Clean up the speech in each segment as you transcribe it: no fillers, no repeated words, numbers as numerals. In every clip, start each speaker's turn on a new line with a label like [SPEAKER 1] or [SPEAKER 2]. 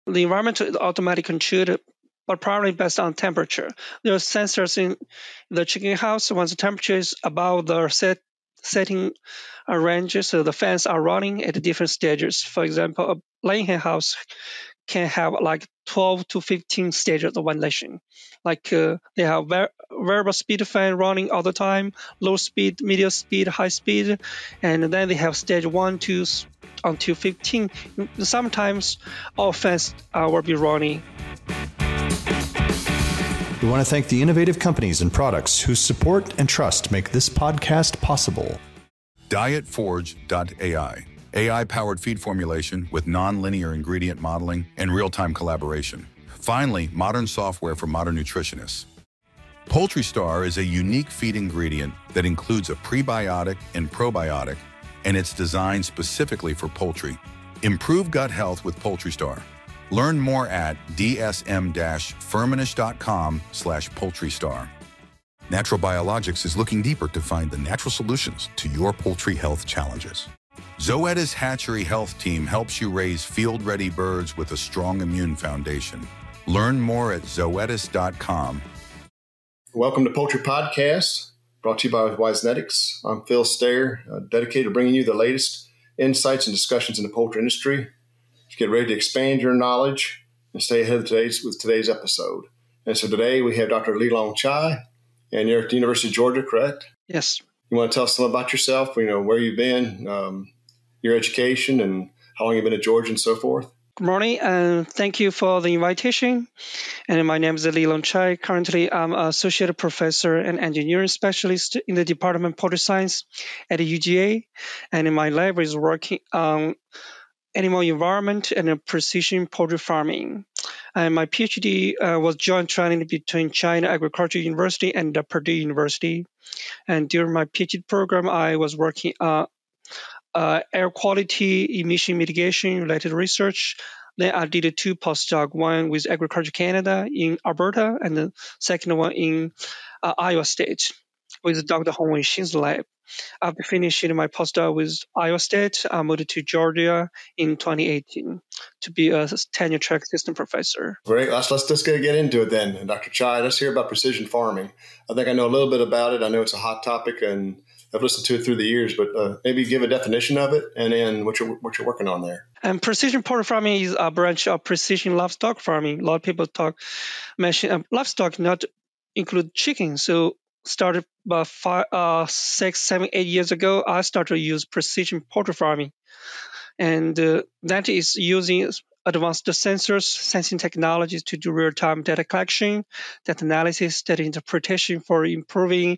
[SPEAKER 1] The environment is automatically controlled, but primarily based on temperature. There are sensors in the chicken house. Once the temperature is above the setting range, so the fans are running at different stages. For example, a laying hen house can have like 12 to 15 stages of ventilation. They have variable speed fan running all the time, low speed, medium speed, high speed, and then they have stage 1, 2 until 15. Sometimes all fans will be running.
[SPEAKER 2] We want to thank the innovative companies and products whose support and trust make this podcast possible.
[SPEAKER 3] Dietforge.ai, AI-powered feed formulation with non-linear ingredient modeling and real-time collaboration. Finally, modern software for modern nutritionists. Poultry Star is a unique feed ingredient that includes a prebiotic and probiotic, and it's designed specifically for poultry. Improve gut health with Poultry Star. Learn more at dsm-firmenich.com/poultrystar. Natural Biologics is looking deeper to find the natural solutions to your poultry health challenges. Zoetis Hatchery Health Team helps you raise field-ready birds with a strong immune foundation. Learn more at zoetis.com.
[SPEAKER 4] Welcome to Poultry Podcast, brought to you by Wisenetics. I'm Phil Stair, dedicated to bringing you the latest insights and discussions in the poultry industry. Get ready to expand your knowledge and stay ahead of today's episode. And so today we have Dr. Lilong Chai, and you're at the University of Georgia, correct?
[SPEAKER 1] Yes.
[SPEAKER 4] You want to tell us something about yourself, where you've been, your education, and how long you've been at Georgia and so forth?
[SPEAKER 1] Good morning, and thank you for the invitation. And my name is Lilong Chai. Currently, I'm an associate professor and engineering specialist in the Department of Poultry Science at the UGA. And in my lab is working on animal environment and precision poultry farming. And my PhD was joint training between China Agricultural University and Purdue University. And during my PhD program, I was working on air quality emission mitigation related research. Then I did 2 postdoc, one with Agriculture Canada in Alberta, and the second one in Iowa State with Dr. Hong Wenxin's lab. After finishing my postdoc with Iowa State, I moved to Georgia in 2018 to be a tenure track assistant professor.
[SPEAKER 4] Great. Let's just get into it then. Dr. Chai, let's hear about precision farming. I think I know a little bit about it. I know it's a hot topic, and I've listened to it through the years, but maybe give a definition of it and then what you're working on there.
[SPEAKER 1] And precision poultry farming is a branch of precision livestock farming. A lot of people mention livestock not include chicken. So started about 6, 7, 8 years ago, I started to use precision poultry farming. And that is using advanced sensors, sensing technologies to do real-time data collection, data analysis, data interpretation for improving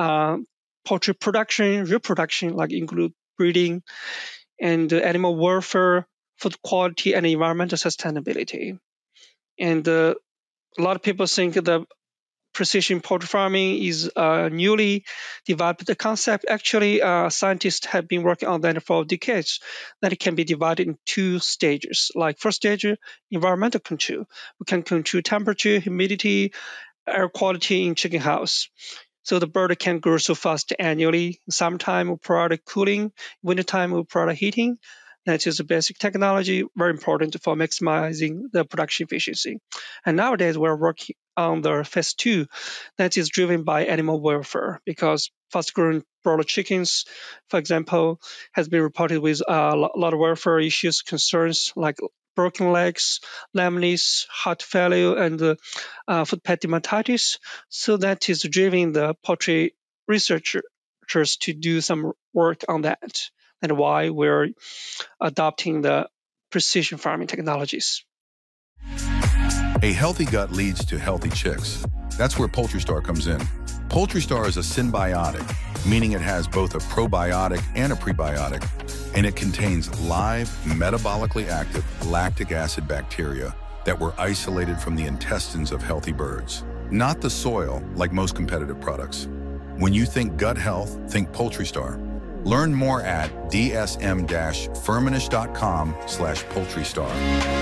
[SPEAKER 1] poultry production, reproduction, like include breeding, and animal welfare, food quality, and environmental sustainability. And a lot of people think the precision poultry farming is a newly developed concept. Actually, scientists have been working on that for decades. That it can be divided in 2 stages. Like first stage, environmental control. We can control temperature, humidity, air quality in chicken house. So the bird can grow so fast annually. Summertime we provide cooling, wintertime we provide heating. That is a basic technology, very important for maximizing the production efficiency. And nowadays we're working on the phase 2 that is driven by animal welfare, because fast-growing broiler chickens, for example, has been reported with a lot of welfare issues, concerns like broken legs, lameness, heart failure, and foot pad dermatitis. So that is driving the poultry researchers to do some work on that, and why we're adopting the precision farming technologies.
[SPEAKER 3] A healthy gut leads to healthy chicks. That's where Poultry Star comes in. Poultry Star is a symbiotic, meaning it has both a probiotic and a prebiotic, and it contains live, metabolically active lactic acid bacteria that were isolated from the intestines of healthy birds, not the soil like most competitive products. When you think gut health, think Poultry Star. Learn more at dsm-firmenich.com/poultrystar.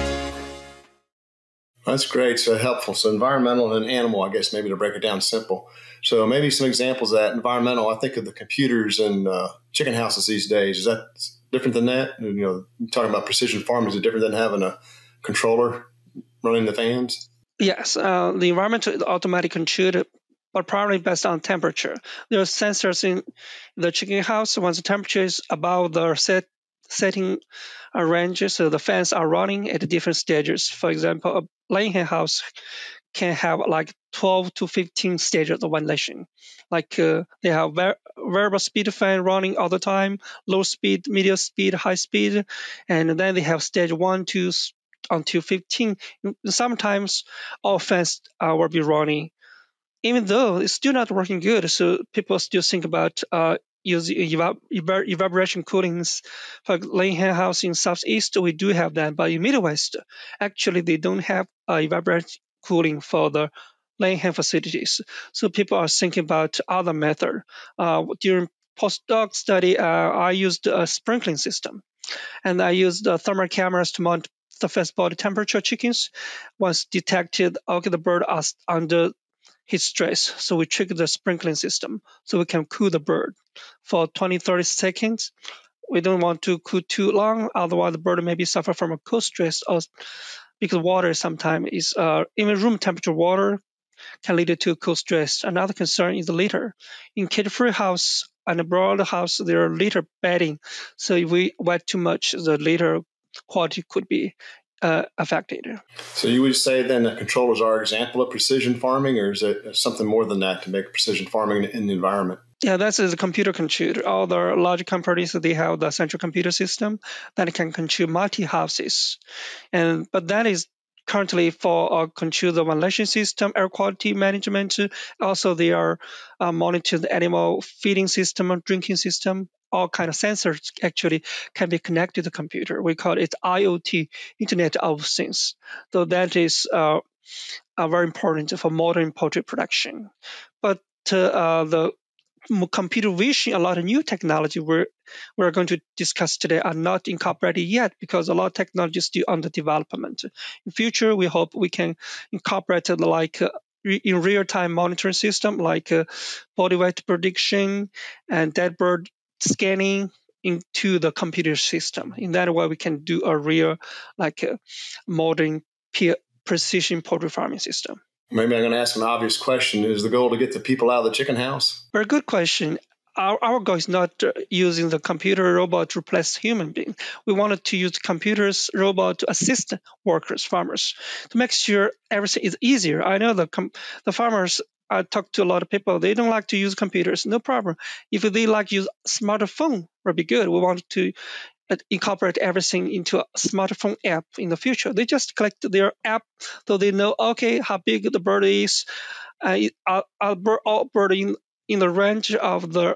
[SPEAKER 4] That's great. So helpful. So environmental and animal, I guess, maybe to break it down simple. So maybe some examples of that. Environmental, I think of the computers in chicken houses these days. Is that different than that? Talking about precision farming, is it different than having a controller running the fans?
[SPEAKER 1] Yes, the environment is automatically controlled, but primarily based on temperature. There are sensors in the chicken house. Once the temperature is above the setting range, so the fans are running at different stages. For example, a laying hen house can have like 12 to 15 stages of ventilation. Like they have variable speed fan running all the time, low speed, medium speed, high speed, and then they have stage 1, 2 until 15. Sometimes all fans will be running, even though it's still not working good. So people still think about using evaporation coolings. For laying hen house in Southeast, we do have that, but in Midwest, actually they don't have evaporation cooling for the laying hen facilities. So people are thinking about other method. During postdoc study, I used a sprinkling system, and I used thermal cameras to monitor the first body temperature chickens. Once detected, okay, the bird are under heat stress, so we trigger the sprinkling system so we can cool the bird for 20-30 seconds. We don't want to cool too long, otherwise the bird maybe suffer from a cold stress, or because water sometimes is even room temperature water can lead to cold stress. Another concern is the litter. In cage-free house and a broiler house, there are litter bedding, so if we wet too much, the litter quality could be affected.
[SPEAKER 4] So you would say then the controllers are an example of precision farming, or is it something more than that to make precision farming in the environment?
[SPEAKER 1] Yeah, that's the computer control. All the large companies, they have the central computer system that can control multi-houses. But that is currently for control the ventilation system, air quality management. Also, they are monitor the animal feeding system, drinking system. All kind of sensors actually can be connected to the computer. We call it IoT, Internet of Things. So that is very important for modern poultry production. But the computer vision, a lot of new technology we're going to discuss today are not incorporated yet because a lot of technology is still under development. In future, we hope we can incorporate in real-time monitoring system like body weight prediction and dead bird scanning into the computer system. In that way, we can do a real modern precision poultry farming system.
[SPEAKER 4] Maybe I'm going to ask an obvious question. Is the goal to get the people out of the chicken house?
[SPEAKER 1] Very good question. Our goal is not using the computer robot to replace human being. We wanted to use computers, robot to assist workers, farmers, to make sure everything is easier. I know the farmers, I talk to a lot of people, they don't like to use computers. No problem. If they like to use smartphone, would be good. We want to incorporate everything into a smartphone app in the future. They just collect their app so they know, okay, how big the bird is, all bird in the range of the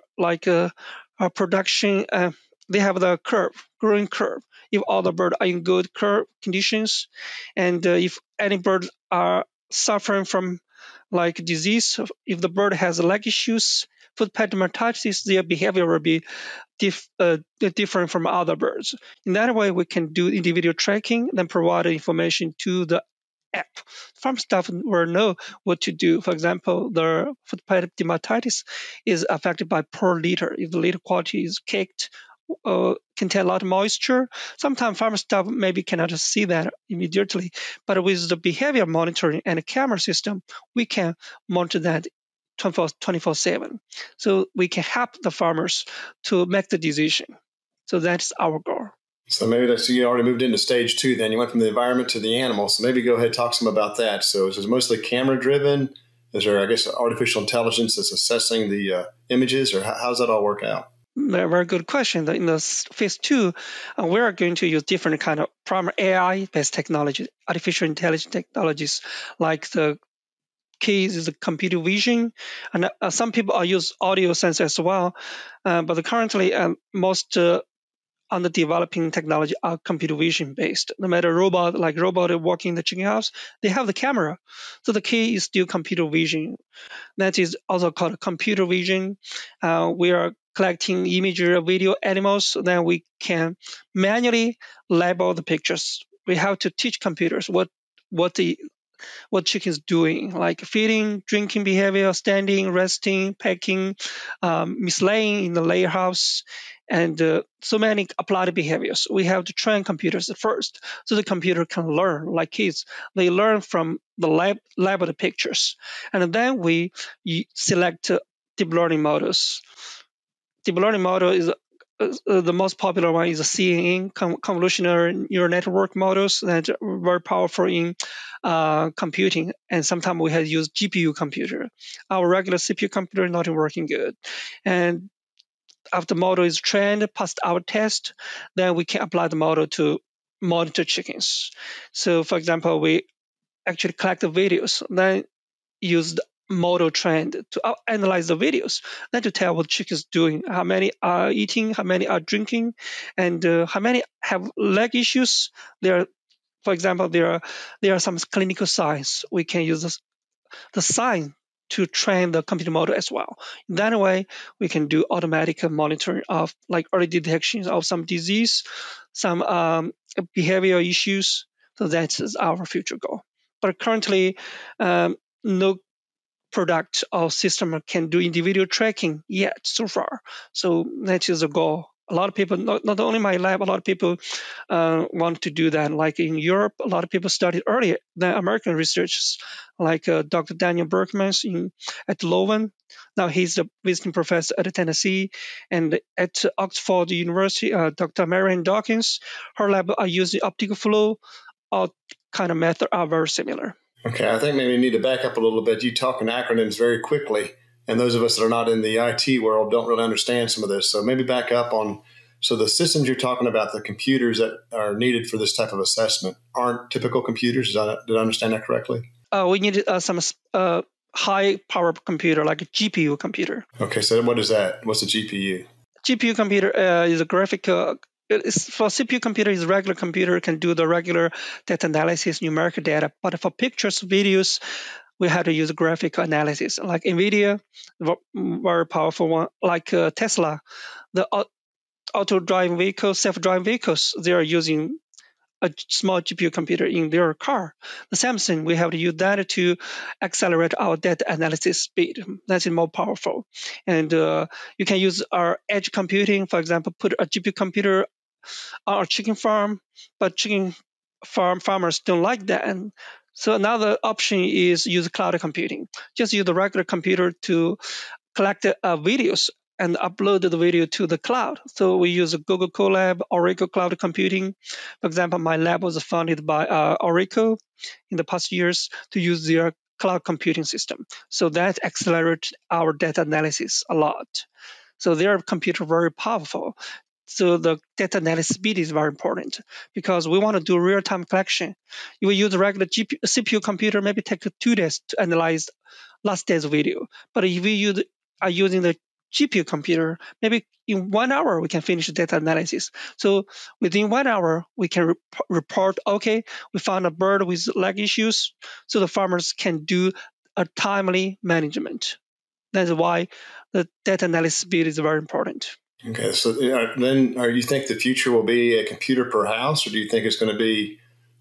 [SPEAKER 1] production. They have the growing curve. If all the birds are in good curve conditions, and if any bird are suffering from disease, if the bird has leg issues, foot pad dermatitis, their behavior will be different from other birds. In that way, we can do individual tracking, then provide information to the app. Farm staff will know what to do. For example, the foot pad dermatitis is affected by poor litter. If the litter quality is caked, contain a lot of moisture, sometimes farm staff maybe cannot see that immediately. But with the behavior monitoring and the camera system, we can monitor that 24/7. So we can help the farmers to make the decision. So that's our goal.
[SPEAKER 4] So maybe you already moved into stage 2 then. You went from the environment to the animal. So maybe go ahead and talk some about that. So is it mostly camera driven? Is there, I guess, artificial intelligence that's assessing the images, or how does that all work out?
[SPEAKER 1] Very good question. In the phase 2, we are going to use different kind of primary AI-based technology, artificial intelligence technologies, like the case is the computer vision, and some people use audio sensor as well. But currently, most under developing technology are computer vision based. No matter robot working in the chicken house, they have the camera. So the key is still computer vision. That is also called computer vision. We are collecting imagery of video animals, then we can manually label the pictures. We have to teach computers what the what chicken is doing, like feeding, drinking behavior, standing, resting, pecking, mislaying in the layer house, and so many applied behaviors. We have to train computers first, so the computer can learn like kids. They learn from the labeled pictures, and then we select deep learning models. Deep learning model is the most popular one is CNN, convolutional neural network models that are very powerful in computing. And sometimes we have used GPU computer. Our regular CPU computer is not working good. And after the model is trained, passed our test, then we can apply the model to monitor chickens. So for example, we actually collect the videos, then use the model trained to analyze the videos, then to tell what chicken is doing, how many are eating, how many are drinking, and how many have leg issues. For example, there are some clinical signs. We can use the sign to train the computer model as well. In that way, we can do automatic monitoring of like early detection of some disease, some behavioral issues. So that is our future goal. But currently, no product or system can do individual tracking yet so far. So that is a goal. A lot of people, not only my lab, a lot of people want to do that. Like in Europe, a lot of people started earlier than American researchers, like Dr. Daniel Berkman at Leuven. Now he's the visiting professor at Tennessee. And at Oxford University, Dr. Marian Dawkins, her lab are using optical flow. All kind of method are very similar.
[SPEAKER 4] Okay, I think maybe we need to back up a little bit. You talk in acronyms very quickly, and those of us that are not in the IT world don't really understand some of this. So maybe back up on, so the systems you're talking about, the computers that are needed for this type of assessment aren't typical computers. Did I understand that correctly?
[SPEAKER 1] We need some high power computer, like a GPU computer.
[SPEAKER 4] Okay, so what is that? What's a GPU?
[SPEAKER 1] GPU computer is a graphical. For CPU computer, is a regular computer, can do the regular data analysis, numerical data. But for pictures, videos, we have to use graphical analysis. Like NVIDIA, very powerful one. Like Tesla, the auto-driving vehicles, self-driving vehicles, they are using a small GPU computer in their car. The Samsung, we have to use that to accelerate our data analysis speed. That's more powerful. And you can use our edge computing, for example, put a GPU computer on a chicken farm, but chicken farmers don't like that. And so another option is use cloud computing. Just use the regular computer to collect videos and upload the video to the cloud. So we use Google Colab, Oracle Cloud Computing. For example, my lab was funded by Oracle in the past years to use their cloud computing system. So that accelerates our data analysis a lot. So their computer very powerful. So the data analysis speed is very important because we want to do real-time collection. You will use a regular CPU computer, maybe take 2 days to analyze last day's video. But if we are using the GPU computer, maybe in 1 hour we can finish the data analysis. So within 1 hour, we can report, okay, we found a bird with leg issues, so the farmers can do a timely management. That's why the data analysis speed is very important.
[SPEAKER 4] Okay, so then you think the future will be a computer per house, or do you think it's going to be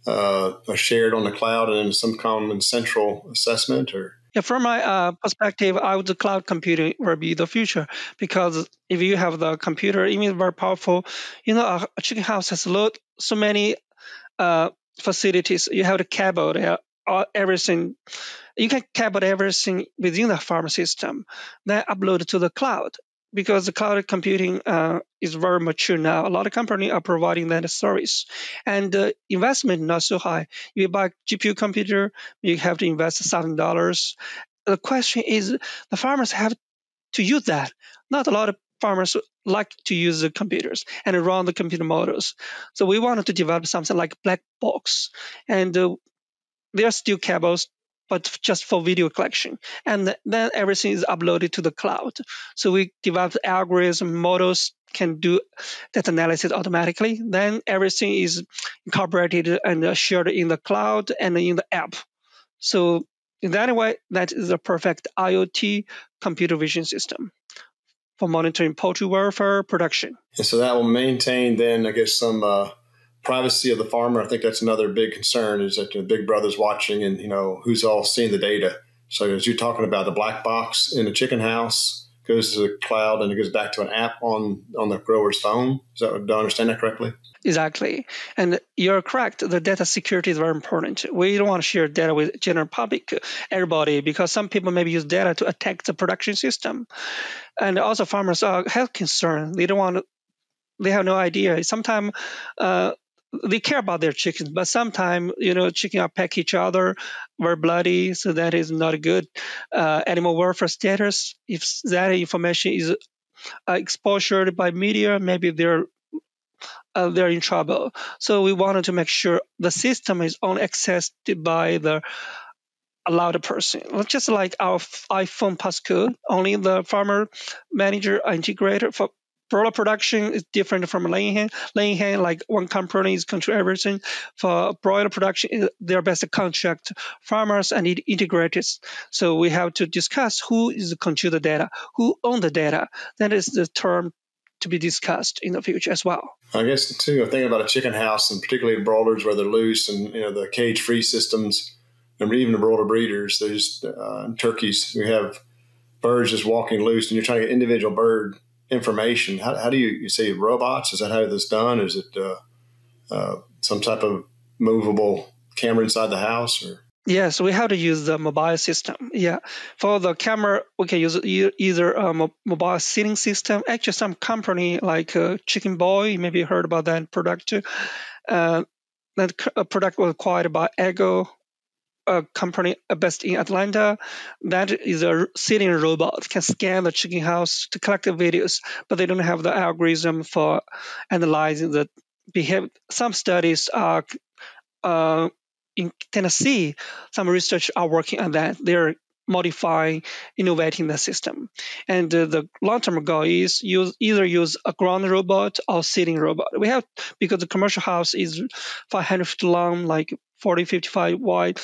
[SPEAKER 4] shared on the cloud and in some common central assessment? Or
[SPEAKER 1] from my perspective, the cloud computing will be the future, because if you have the computer, even very powerful, a chicken house has so many facilities. You have to cable everything. You can cable everything within the farm system, then upload to the cloud. Because the cloud computing is very mature now. A lot of companies are providing that service. And the investment not so high. If you buy GPU computer, you have to invest $1,000. The question is, the farmers have to use that. Not a lot of farmers like to use the computers and run the computer models. So we wanted to develop something like black box. And there are still cables, but just for video collection. And then everything is uploaded to the cloud. So we developed algorithm models can do data analysis automatically. Then everything is incorporated and shared in the cloud and in the app. So in that way, that is a perfect IoT computer vision system for monitoring poultry welfare production.
[SPEAKER 4] And so that will maintain then, I guess, some privacy of the farmer. I think that's another big concern, is that the big brother's watching and, who's all seeing the data. So as you're talking about, the black box in the chicken house goes to the cloud and it goes back to an app on the grower's phone. Do I understand that correctly?
[SPEAKER 1] Exactly. And you're correct. The data security is very important. We don't want to share data with general public, everybody, because some people maybe use data to attack the production system. And also farmers are health concerned. They have no idea. Sometimes they care about their chickens, but sometimes, chicken attack each other, very bloody, so that is not good. Animal welfare status, if that information is exposed by media, maybe they're in trouble. So we wanted to make sure the system is only accessed by the allowed person. Just like our iPhone passcode, only the farmer manager integrator. For broiler production is different from laying hen. Laying hen, like one company is control everything. For broiler production, they're best contract farmers and integrators. So we have to discuss who is control the data, who own the data. That is the term to be discussed in the future as well.
[SPEAKER 4] I guess, too, thinking about a chicken house, and particularly broilers where they're loose, and the cage-free systems, and even the broiler breeders, there's turkeys. We have birds just walking loose, and you're trying to get individual bird information. How do you say robots? Is that how this done? Is it some type of movable camera inside the house? Or?
[SPEAKER 1] Yes, we have to use the mobile system. Yeah, for the camera, we can use either a mobile seating system. Actually, some company like Chicken Boy, you maybe heard about that product. That product was acquired by Ego, a company based in Atlanta. That is a seating robot, can scan the chicken house to collect the videos, but they don't have the algorithm for analyzing the behavior. Some studies are in Tennessee, some research are working on that. They're modifying, innovating the system. And the long-term goal is either use a ground robot or seating robot. We have, because the commercial house is 500 feet long, like 40, 55 wide,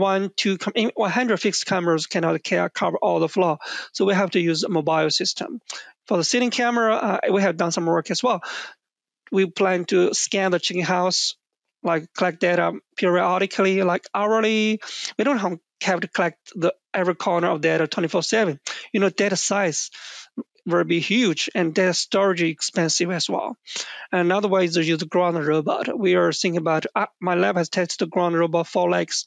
[SPEAKER 1] 100 fixed cameras cannot cover all the floor. So we have to use a mobile system. For the seating camera, we have done some work as well. We plan to scan the chicken house, like collect data periodically, like hourly. We don't have to collect every corner of data 24/7. Data size will be huge, and data storage is expensive as well. And another way is to use the ground robot. We are thinking about, my lab has tested the ground robot 4 legs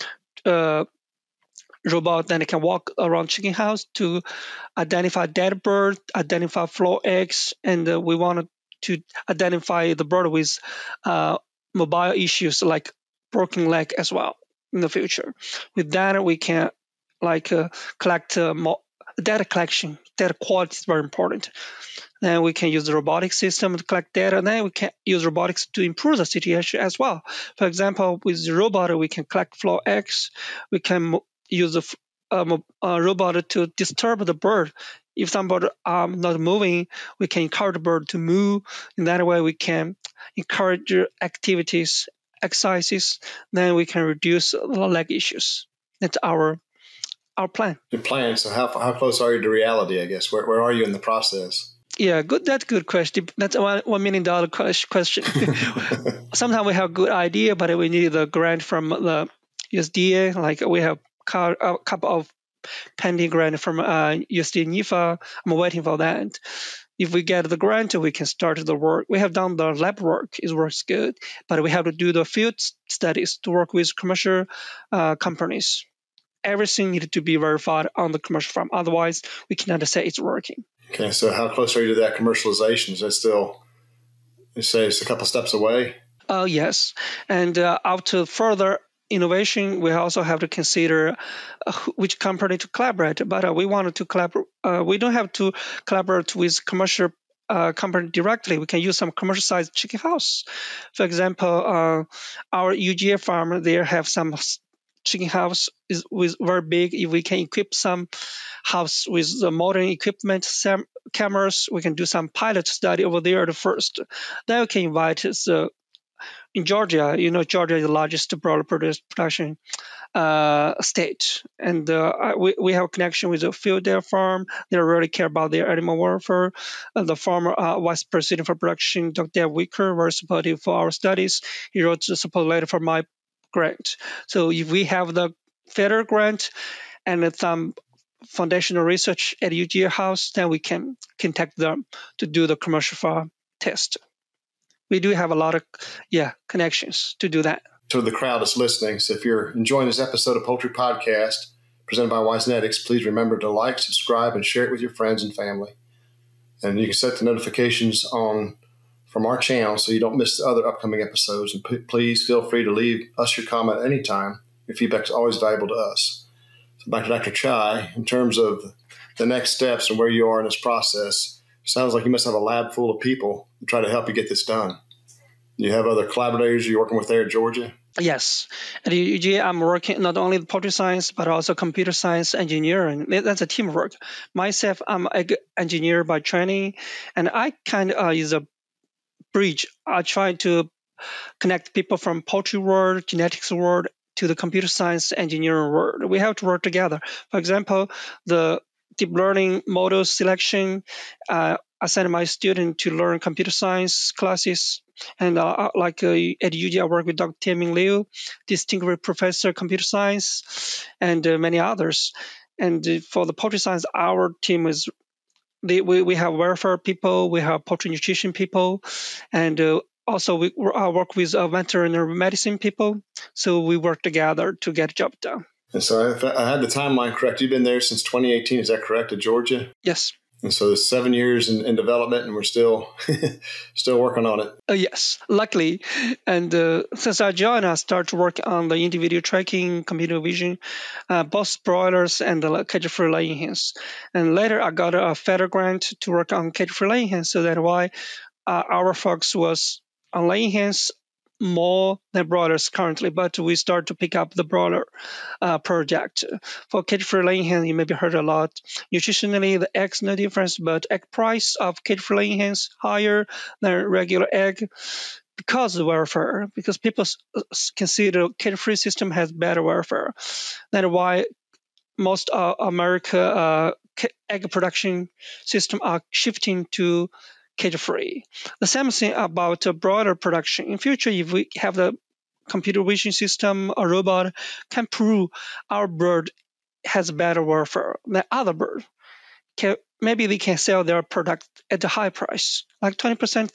[SPEAKER 1] robot that can walk around chicken house to identify dead bird, identify floor eggs, and we wanted to identify the bird with mobile issues like broken leg as well in the future. With that, we can collect more data collection. Data quality is very important. Then we can use the robotic system to collect data. And then we can use robotics to improve the situation as well. For example, with the robot, we can collect floor eggs. We can use a robot to disturb the bird. If some bird are not moving, we can encourage the bird to move. In that way, we can encourage activities, exercises. Then we can reduce the leg issues. That's our plan.
[SPEAKER 4] Your plan. So how close are you to reality, I guess? Where are you in the process?
[SPEAKER 1] Yeah, good. That's a good question. That's a $1 million question. Sometimes we have good idea, but we need the grant from the USDA. Like we have a couple of pending grant from USDA NIFA. I'm waiting for that. If we get the grant, we can start the work. We have done the lab work. It works good, but we have to do the field studies to work with commercial companies. Everything needs to be verified on the commercial farm. Otherwise, we cannot say it's working.
[SPEAKER 4] Okay, so how close are you to that commercialization? Is that still, you say it's a couple steps away?
[SPEAKER 1] Yes. And after further innovation, we also have to consider which company to collaborate. But we wanted to collaborate. We don't have to collaborate with commercial company directly. We can use some commercial-sized chicken house. For example, our UGA farm, they have some chicken house with very big. If we can equip some house with the modern equipment, some cameras, we can do some pilot study over there at first. Then we can invite the in Georgia, Georgia is the largest broiler production state, and we have a connection with the Philadelphia farm. They really care about their animal welfare. The former vice president for production, Dr. Dave Wicker, very supportive for our studies. He wrote the support letter for my grant. So if we have the federal grant and some foundational research at UGA House, then we can contact them to do the commercial farm test. We do have a lot of connections to do that.
[SPEAKER 4] To the crowd that's listening, so if you're enjoying this episode of Poultry Podcast presented by Wisenetics, please remember to like, subscribe, and share it with your friends and family. And you can set the notifications on from our channel so you don't miss the other upcoming episodes. And please feel free to leave us your comment anytime. Your feedback is always valuable to us. So back to Dr. Chai, in terms of the next steps and where you are in this process, it sounds like you must have a lab full of people to try to help you get this done. You have other collaborators you're working with there in Georgia?
[SPEAKER 1] Yes. At UGA, I'm working not only with poultry science, but also computer science engineering. That's a teamwork. Myself, I'm an engineer by training, and I kind of use a bridge. I try to connect people from poultry world, genetics world, to the computer science engineering world. We have to work together. For example, the deep learning model selection, I send my student to learn computer science classes. And at UGA, I work with Dr. Tianming Liu, distinguished professor of computer science, and many others. And for the poultry science, our team is, we have welfare people, we have poultry nutrition people, and also I work with veterinary medicine people. So we work together to get the job done.
[SPEAKER 4] And so if I had the timeline correct, you've been there since 2018, is that correct, at Georgia?
[SPEAKER 1] Yes.
[SPEAKER 4] And so it's 7 years in development, and we're still working on it.
[SPEAKER 1] Yes, luckily. And since I joined, I started to work on the individual tracking, computer vision, both broilers and the cage-free laying hens. And later, I got a federal grant to work on cage-free laying hens. So that's why our focus was on laying hens more than broilers currently, but we start to pick up the broiler project. For cage-free laying hen, you maybe heard a lot. Nutritionally, the eggs no difference, but egg price of cage-free laying hens higher than regular egg because of welfare, because people consider cage-free system has better welfare. That's why most America egg production system are shifting to cage-free. The same thing about broiler production. In future, if we have the computer vision system, a robot can prove our bird has better welfare than other birds. Maybe they can sell their product at a high price, like 20%,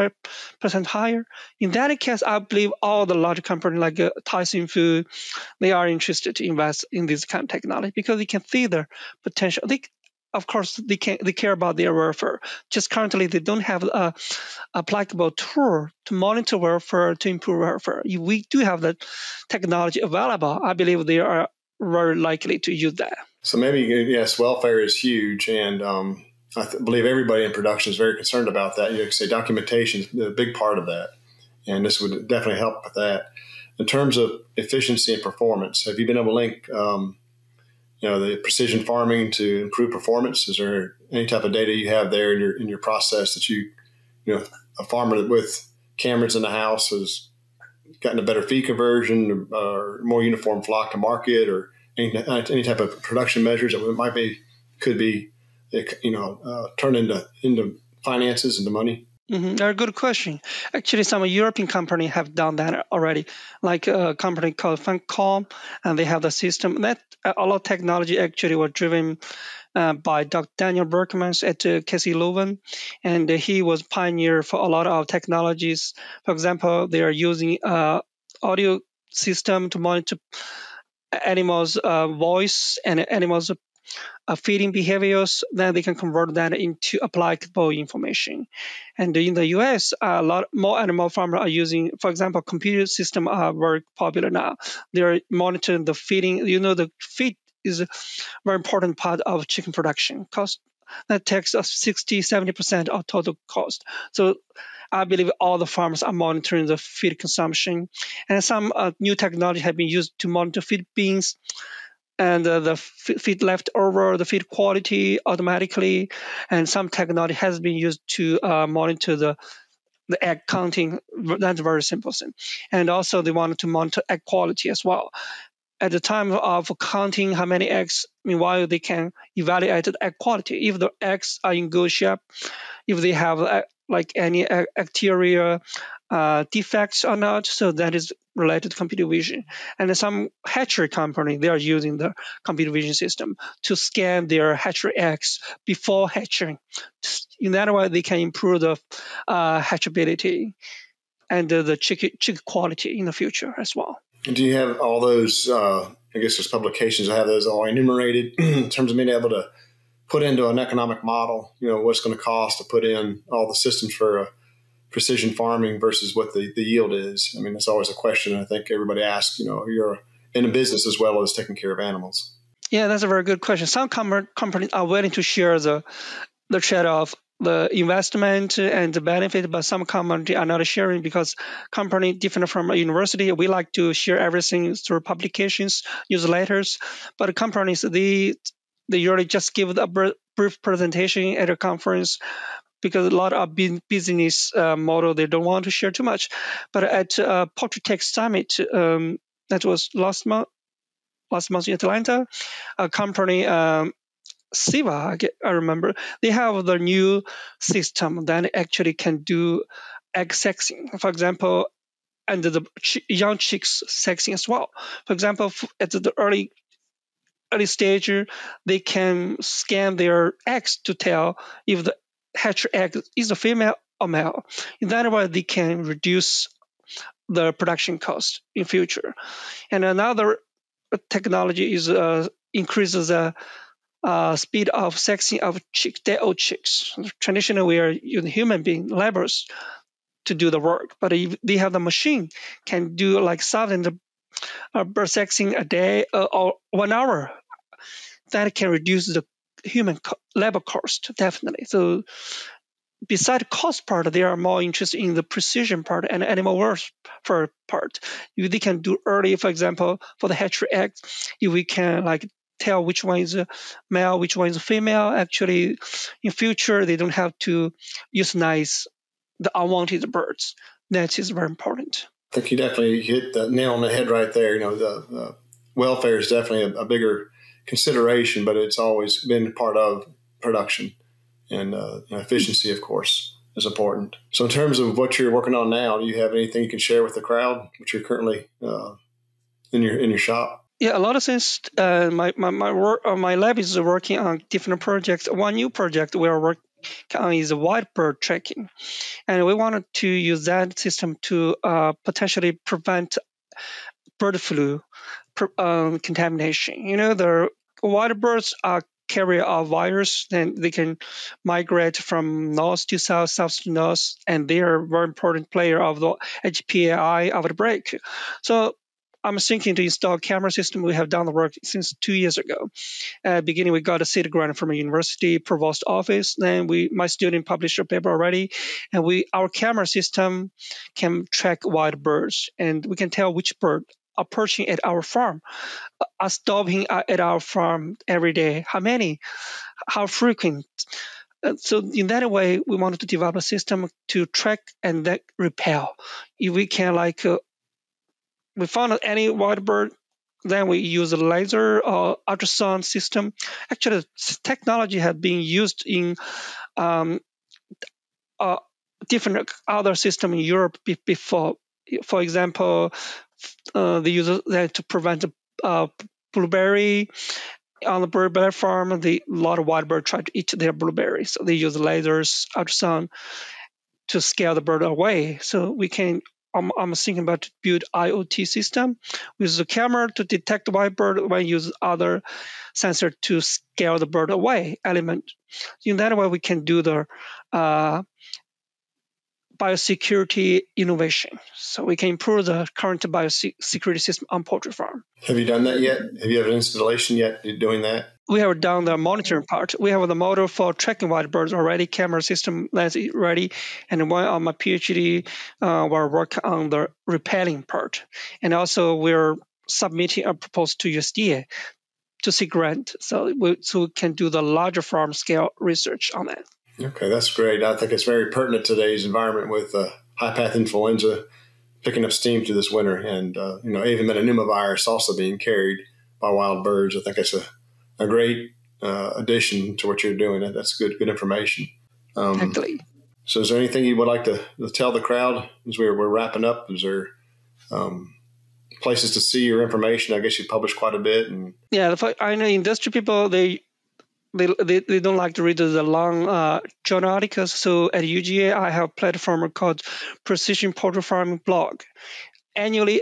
[SPEAKER 1] 30% higher. In that case, I believe all the large companies like Tyson Food, they are interested to invest in this kind of technology because they can see their potential. Of course, they care about their welfare. Just currently, they don't have a applicable tool to monitor welfare, to improve welfare. If we do have that technology available, I believe they are very likely to use that.
[SPEAKER 4] So maybe, yes, welfare is huge, and I believe everybody in production is very concerned about that. You can say documentation is a big part of that, and this would definitely help with that. In terms of efficiency and performance, have you been able to link the precision farming to improve performance? Is there any type of data you have there in your process that a farmer with cameras in the house has gotten a better feed conversion or more uniform flock to market, or any type of production measures that could be turned into finances, into money?
[SPEAKER 1] Mm-hmm. Very good question. Actually, some European companies have done that already, like a company called Funcom, and they have the system. That a lot of technology actually was driven by Dr. Daniel Berkman at Casey Leuven, and he was pioneer for a lot of technologies. For example, they are using audio system to monitor animals' voice and animals' feeding behaviors. Then they can convert that into applicable information. And in the US, a lot more animal farmers are using, for example, computer systems are very popular now. They're monitoring the feeding. The feed is a very important part of chicken production. Cost that takes us 60-70% of total cost. So I believe all the farmers are monitoring the feed consumption, and some new technology have been used to monitor feed beans and the feed left over, the feed quality automatically, and some technology has been used to monitor the the egg counting. That's a very simple thing. And also they wanted to monitor egg quality as well. At the time of counting how many eggs, meanwhile, they can evaluate the egg quality. If the eggs are in good shape, if they have like any bacteria defects or not, so that is related to computer vision. And some hatchery company, they are using the computer vision system to scan their hatchery eggs before hatching. In that way, they can improve the hatchability and the chick quality in the future as well.
[SPEAKER 4] Do you have all those, I guess there's publications that have those all enumerated in terms of being able to put into an economic model, what's going to cost to put in all the systems for precision farming versus what the yield is? I mean, that's always a question I think everybody asks, you're in a business as well as taking care of animals.
[SPEAKER 1] Yeah, that's a very good question. Some companies are willing to share the trade-off, the investment and the benefit, but some companies are not sharing because company different from a university. We like to share everything through publications, newsletters, but companies, they usually just give a brief presentation at a conference because a lot of business model, they don't want to share too much. But at Poultry Tech Summit, that was last month in Atlanta, a company, Siva, I remember, they have the new system that actually can do egg sexing, for example, and the young chicks sexing as well. For example, at the early stage, they can scan their eggs to tell if the hatched egg is a female or male. In that way, they can reduce the production cost in future. And another technology is increases the speed of sexing of day-old chicks. Traditionally, we are using human being laborers to do the work, but if they have the machine, can do like 1,000 bird sexing a day or 1 hour. That can reduce the human labor cost, definitely. So besides the cost part, they are more interested in the precision part and animal welfare part. If they can do early, for example, for the hatchery eggs, if we can like tell which one is a male, which one is a female, actually in future they don't have to euthanize the unwanted birds. That is very important.
[SPEAKER 4] I think you definitely hit the nail on the head right there. The welfare is definitely a bigger consideration, but it's always been part of production, and efficiency, of course, is important. So in terms of what you're working on now, do you have anything you can share with the crowd, which you're currently in your shop?
[SPEAKER 1] Yeah, a lot of things. My lab is working on different projects. One new project we are working on is white bird tracking, and we wanted to use that system to potentially prevent bird flu contamination. The white birds are carrier of virus, then they can migrate from north to south, south to north, and they are a very important player of the HPAI outbreak. So I'm thinking to install a camera system. We have done the work since 2 years ago. Beginning, we got a seed grant from a university provost office. Then my student published a paper already, and our camera system can track wild birds, and we can tell which bird are perching at our farm, are stopping at our farm every day, how many, how frequent. So in that way, we wanted to develop a system to track and then repel. If we can we found any wild bird, then we use a laser or ultrasound system. Actually, technology had been used in different other system in Europe before. For example, they use that to prevent blueberry on the blueberry farm. A lot of wild birds try to eat their blueberries, so they use lasers, ultrasound to scare the bird away. So we can. I'm thinking about to build IoT system with the camera to detect the wild bird when use other sensor to scare the bird away element. In that way, we can do the biosecurity innovation. So we can improve the current biosecurity system on poultry farm.
[SPEAKER 4] Have you done that yet? Have you have an installation yet doing that?
[SPEAKER 1] We have done the monitoring part. We have the model for tracking wild birds already, camera system that's ready, and one on my PhD, we're working on the repelling part. And also we're submitting a proposal to USDA to seek grant, so we can do the larger farm scale research on that.
[SPEAKER 4] Okay, that's great. I think it's very pertinent to today's environment with high path influenza picking up steam through this winter, and avian metapneumovirus also being carried by wild birds. I think that's a great addition to what you're doing. That's good information.
[SPEAKER 1] Exactly.
[SPEAKER 4] So, is there anything you would like to tell the crowd as we're wrapping up? Is there places to see your information? I guess you publish quite a bit.
[SPEAKER 1] I know industry people they don't like to read the long journal articles. So at UGA, I have a platform called Precision Poultry Farming Blog. Monthly,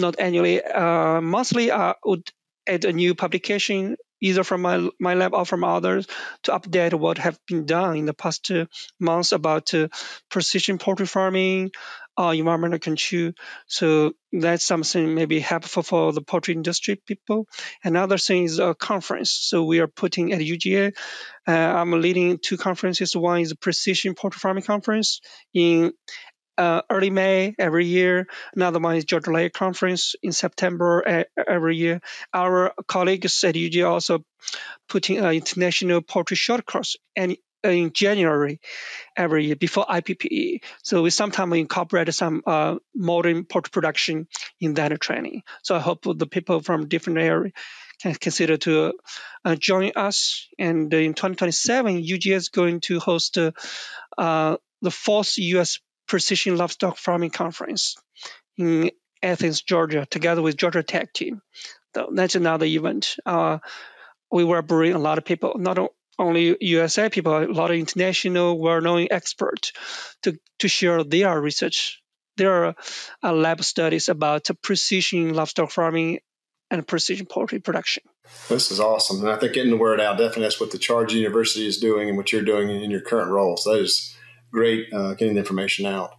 [SPEAKER 1] I would add a new publication either from my lab or from others to update what have been done in the past 2 months about precision poultry farming, environmental control. So that's something maybe helpful for the poultry industry people. Another thing is a conference. So we are putting at UGA, I'm leading 2 conferences. One is the Precision Poultry Farming Conference in early May every year. Another one is Georgia Lake Conference in September every year. Our colleagues at UGA also putting an international poultry short course in January every year before IPPE. So we sometimes incorporate some modern poultry production in that training. So I hope the people from different areas can consider to join us. And in 2027, UGA is going to host the 4th U.S. Precision Livestock Farming Conference in Athens, Georgia, together with Georgia Tech team. So that's another event. We will bring a lot of people, not only USA people, a lot of international well-known experts to share their research, their lab studies about precision livestock farming and precision poultry production.
[SPEAKER 4] This is awesome. And I think getting the word out, definitely that's what the Charge University is doing and what you're doing in your current role. So that is great, getting the information out.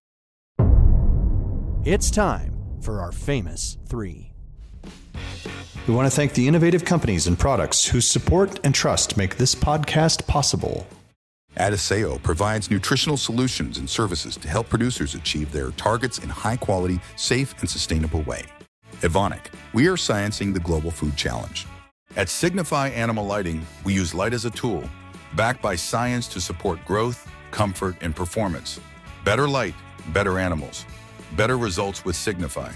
[SPEAKER 2] It's time for our famous 3. We want to thank the innovative companies and products whose support and trust make this podcast possible.
[SPEAKER 3] Adisseo provides nutritional solutions and services to help producers achieve their targets in high quality, safe, and sustainable way. Evonik, we are sciencing the global food challenge. At Signify Animal Lighting, we use light as a tool, backed by science to support growth, comfort, and performance. Better light, better animals. Better results with Signify.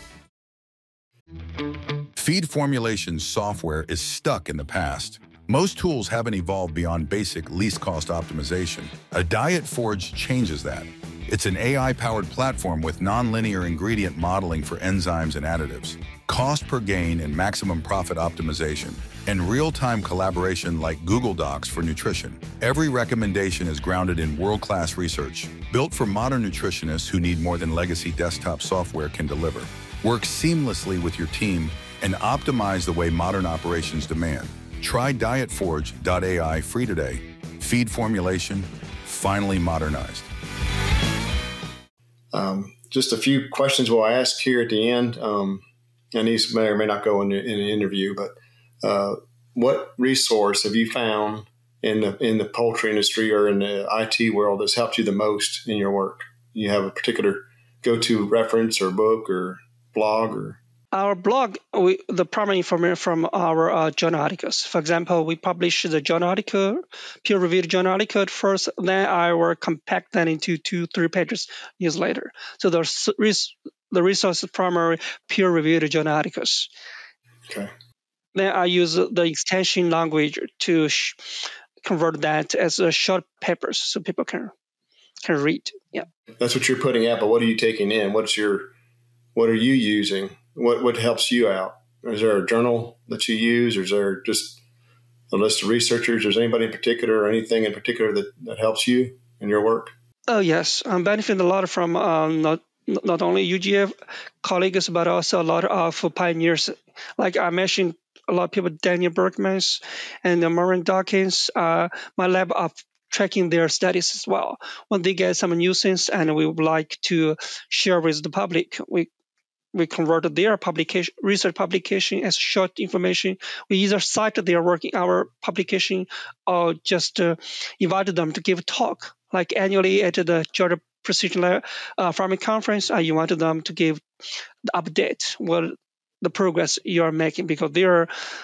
[SPEAKER 3] Feed formulation software is stuck in the past. Most tools haven't evolved beyond basic least cost optimization. A Diet Forge changes that. It's an AI-powered platform with nonlinear ingredient modeling for enzymes and additives, cost per gain and maximum profit optimization, and real-time collaboration like Google Docs for nutrition. Every recommendation is grounded in world-class research, built for modern nutritionists who need more than legacy desktop software can deliver. Work seamlessly with your team and optimize the way modern operations demand. Try dietforge.ai free today. Feed formulation, finally modernized.
[SPEAKER 4] Just a few questions we'll ask here at the end, and these may or may not go in the interview, but what resource have you found in the poultry industry or in the IT world that's helped you the most in your work? You have a particular go-to reference or book or blog or?
[SPEAKER 1] Our blog, the primary information from our journal articles. For example, we publish the journal article, peer-reviewed journal article first, then I will compact that into 2-3 pages years later. So the resource is primary peer-reviewed journal articles.
[SPEAKER 4] Okay.
[SPEAKER 1] Then I use the extension language to convert that as short papers so people can read. Yeah.
[SPEAKER 4] That's what you're putting out, but what are you taking in? What are you using? What helps you out? Is there a journal that you use, or is there just a list of researchers? Is anybody in particular or anything in particular that helps you in your work?
[SPEAKER 1] Oh, yes. I'm benefiting a lot from not only UGA colleagues, but also a lot of pioneers. Like I mentioned, a lot of people, Daniel Berkmans and Maureen Dawkins, my lab of tracking their studies as well. When they get some new things and we would like to share with the public, we convert their research publication as short information. We either cite their work in our publication or just invite them to give a talk. Like annually at the Georgia Precision Farming Conference, I invited them to give the update, what the progress you are making, because they are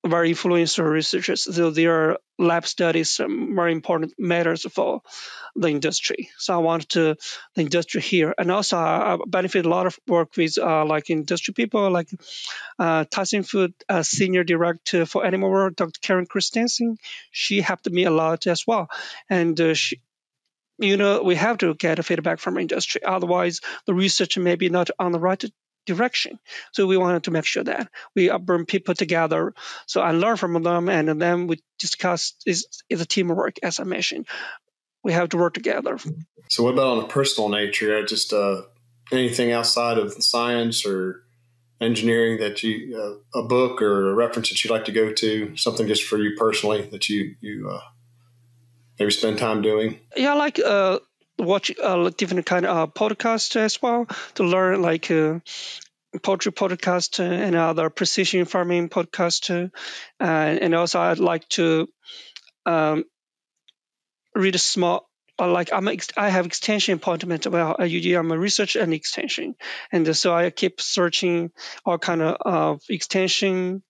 [SPEAKER 1] very influential researchers. So their lab studies are very important matters for the industry. So I want the industry here. And also I benefit a lot of work with like industry people, like Tyson Food Senior Director for Animal World, Dr. Karen Christensen. She helped me a lot as well. And we have to get feedback from industry. Otherwise, the research may be not on the right direction. So we wanted to make sure that we bring people together. So I learn from them, and then we discuss is a teamwork, as I mentioned. We have to work together.
[SPEAKER 4] So what about on a personal nature? Just anything outside of science or engineering that you, a book or a reference that you like to go to, something just for you personally that you maybe spend time doing?
[SPEAKER 1] Yeah, I like watch different kind of podcasts as well to learn, like poultry podcast and other precision farming podcast. And also I'd like to read a small, I have extension appointment about UG. I'm a research and extension, and so I keep searching all kind of extension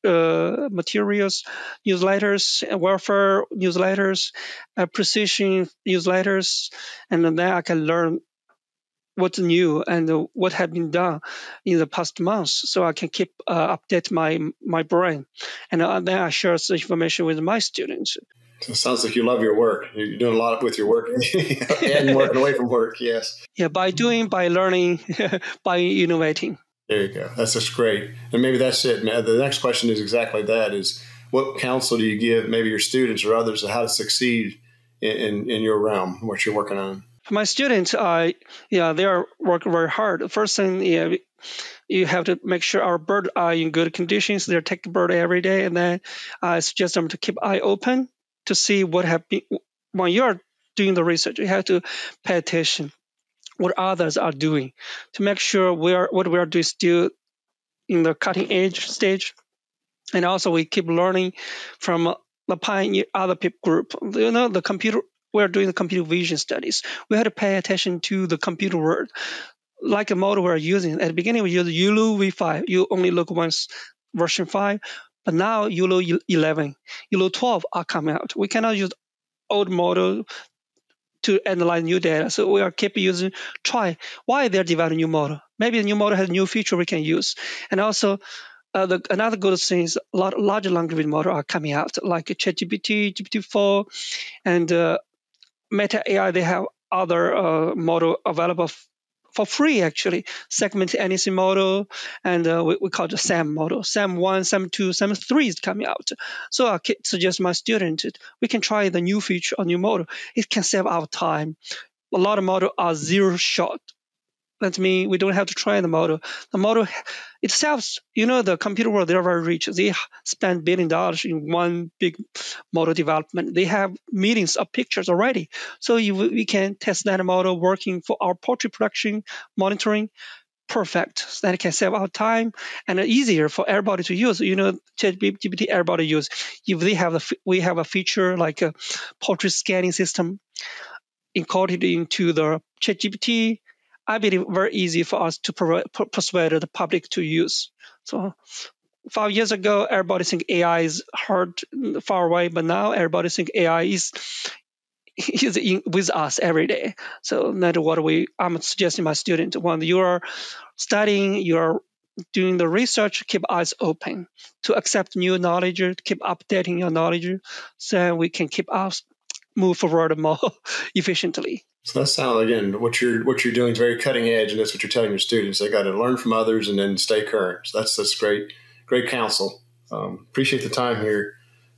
[SPEAKER 1] materials, newsletters, welfare newsletters, precision newsletters, and then I can learn what's new and what has been done in the past months, so I can keep update my brain, and then I share the information with my students.
[SPEAKER 4] So it sounds like you love your work. You're doing a lot with your work and working away from work. Yes.
[SPEAKER 1] Yeah, by learning, by innovating.
[SPEAKER 4] There you go. That's just great. And maybe that's it. The next question is exactly that: is what counsel do you give maybe your students or others on how to succeed in your realm, what you're working on?
[SPEAKER 1] For my students, they are working very hard. The first thing, you have to make sure our birds are in good conditions. They take the bird every day, and then I suggest them to keep eye open to see what have been. When you're doing the research, you have to pay attention what others are doing to make sure what we are doing still in the cutting edge stage. And also we keep learning from the pioneer other people group. The computer. We're doing the computer vision studies. We had to pay attention to the computer world. Like a model we're using. At the beginning, we used YOLO V5. You only look once, version 5. But now YOLO 11, YOLO 12 are coming out. We cannot use old model to analyze new data. So we are keep using, try why they're developing new model. Maybe the new model has a new feature we can use. And also, another good thing is a lot of large language model are coming out, like ChatGPT, GPT-4, and Meta AI. They have other model available for free, actually. Segmented anything model, and we call it the SAM model. SAM 1, SAM 2, SAM 3 is coming out. So I suggest my students, we can try the new feature or new model. It can save our time. A lot of models are zero shot. That means we don't have to train the model. The model itself, the computer world, they're very rich. They spend $1 billion in one big model development. They have millions of pictures already. So we can test that model working for our poultry production monitoring. Perfect. So that can save our time and easier for everybody to use. ChatGPT, everybody use. If we have a feature like a poultry scanning system encoded into the ChatGPT, I believe very easy for us to persuade the public to use. So 5 years ago, everybody think AI is hard, far away, but now everybody think AI is with us every day. So that's what I'm suggesting my students. When you are studying, you are doing the research, keep eyes open to accept new knowledge, to keep updating your knowledge, so we can keep us move forward more efficiently.
[SPEAKER 4] So that sounds, again, what you're doing is very cutting edge, and that's what you're telling your students. They got to learn from others and then stay current. So that's great counsel. Appreciate the time here.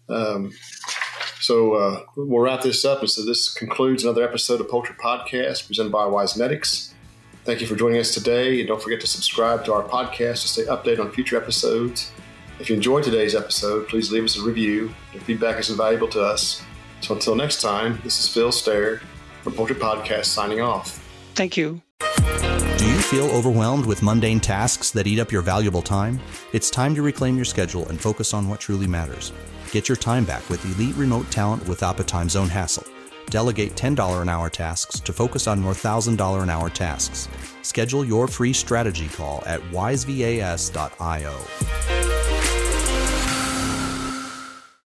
[SPEAKER 4] So we'll wrap this up. And so this concludes another episode of Poultry Podcast presented by WiseNetics. Thank you for joining us today. And don't forget to subscribe to our podcast to stay updated on future episodes. If you enjoyed today's episode, please leave us a review. Your feedback is invaluable to us. So until next time, this is Phil Stair from Poultry Podcast signing off.
[SPEAKER 1] Thank you.
[SPEAKER 2] Do you feel overwhelmed with mundane tasks that eat up your valuable time? It's time to reclaim your schedule and focus on what truly matters. Get your time back with elite remote talent without the time zone hassle. Delegate $10 an hour tasks to focus on more $1,000 an hour tasks. Schedule your free strategy call at wisevas.io.